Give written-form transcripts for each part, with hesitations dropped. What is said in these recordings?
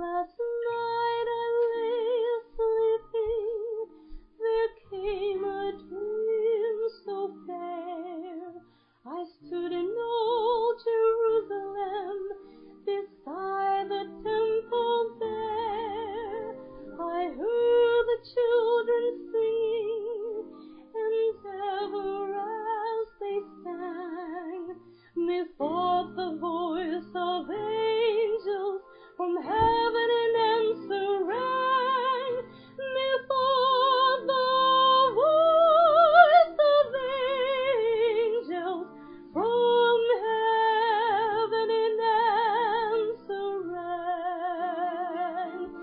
Last night I lay sleeping, there came a dream so fair. I stood in old Jerusalem, beside the temple there. I heard the children singing, and ever as they sang, methought the voice of angels from heaven in answer rang. Methought the voice of angels from heaven in answer rang.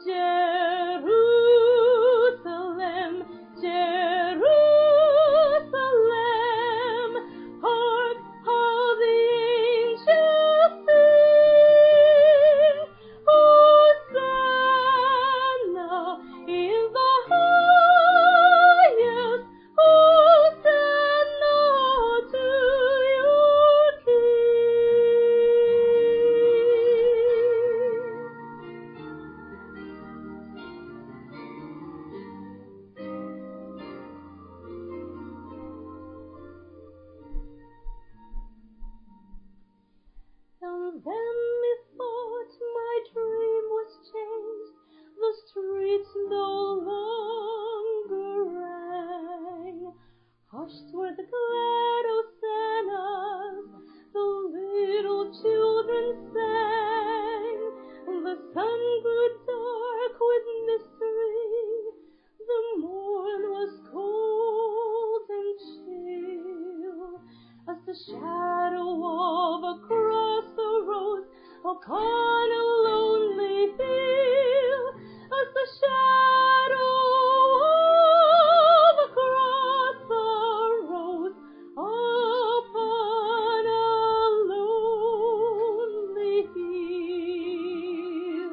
Jerusalem, Jerusalem, hark how the angels sing. Hosanna in the highest, Hosanna to your And then methought my dream was changed, the streets no longer rang. Hushed were the glad hosannas, the little children sang. The sun grew dark with mystery, the morn was cold and chill, as the shadow of a cross arose upon a lonely hill, as the shadow of a cross arose upon a lonely hill.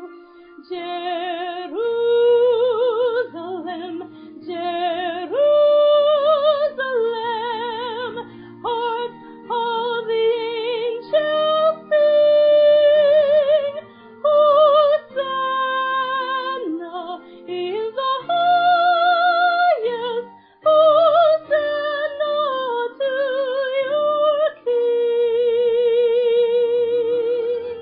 Jerusalem, Jerusalem, hark how the angels sing. Hosanna in the highest, Hosanna to your King.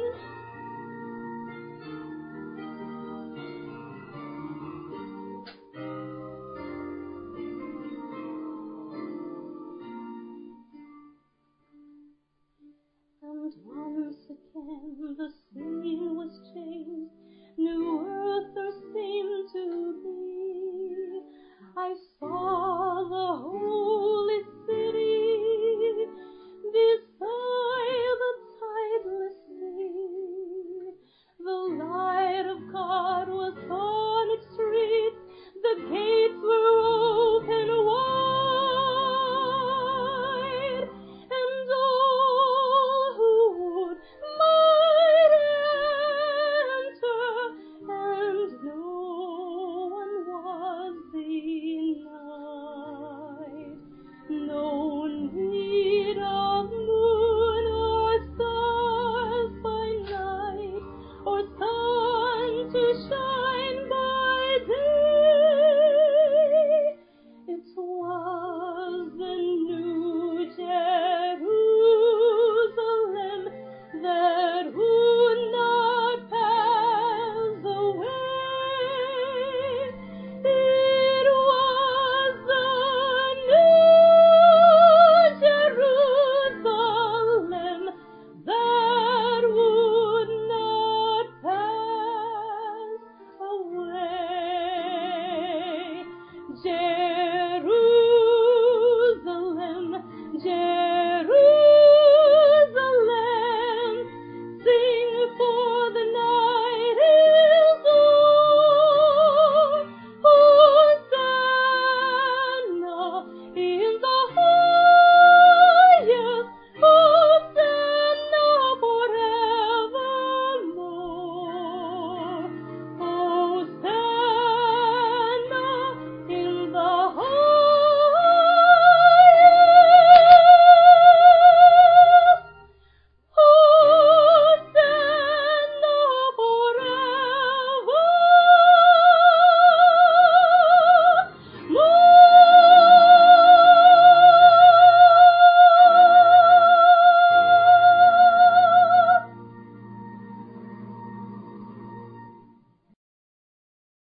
And once again the scene was changed, new earth there seemed to be. I saw the holy city beside the tideless sea. The light of God was on its streets, the gates were